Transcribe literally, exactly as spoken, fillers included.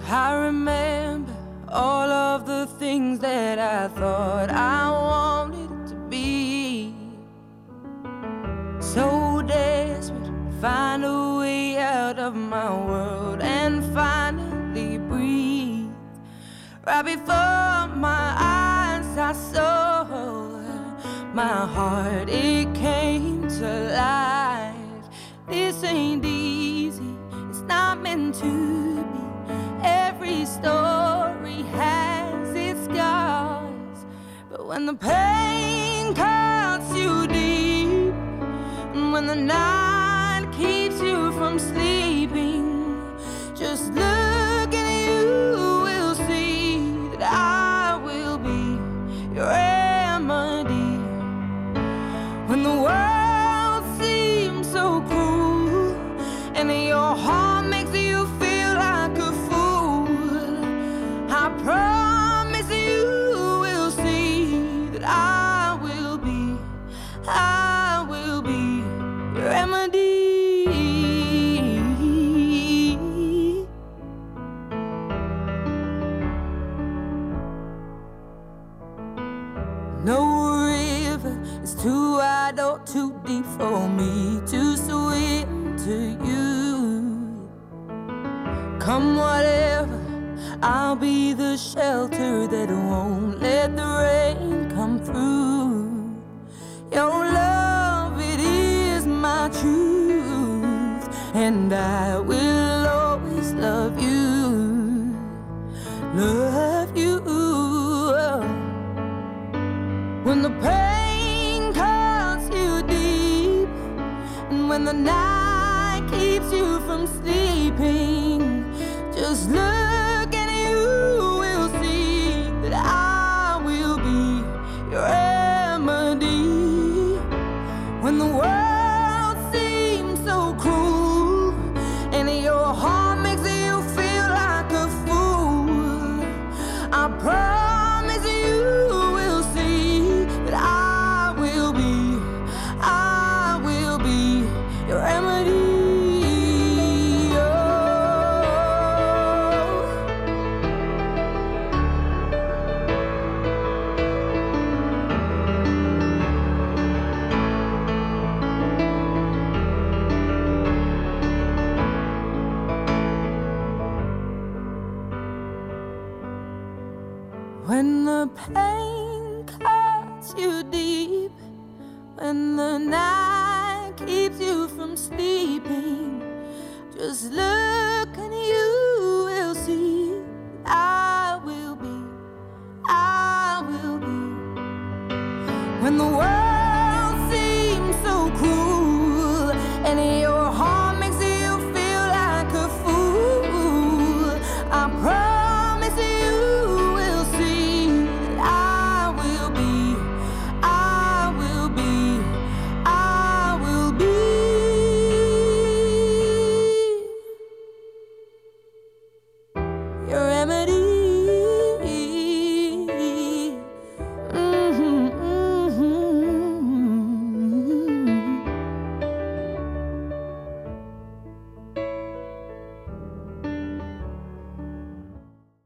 I remember all of the things that I thought I wanted to be. So desperate to find a way out of my world and finally breathe. Right before my eyes I saw my heart, it came to life. This ain't easy, it's not meant to be. Every story has its scars, but when the pain cuts you deep, and when the night keeps you from sleeping, just look and you will see that I will be your remedy. When the world seems so cruel and your heart makes you feel like a fool, I promise you will see that I will be, I will be your remedy. No river is too wide or too deep for me to swim to you. Come whatever, I'll be the shelter that won't let the rain come through. Your love, it is my truth, and I will always love you, love you. When the pain cuts you deep, and when the night keeps you from sleeping, just look and you will see that I will be your remedy. When the world seems so cruel and your heart makes you feel like a fool, I promise you will see that I will be, I will be your remedy. When the pain cuts you deep, when the night keeps you from sleeping, just look and you will see I will be, I will be. When the world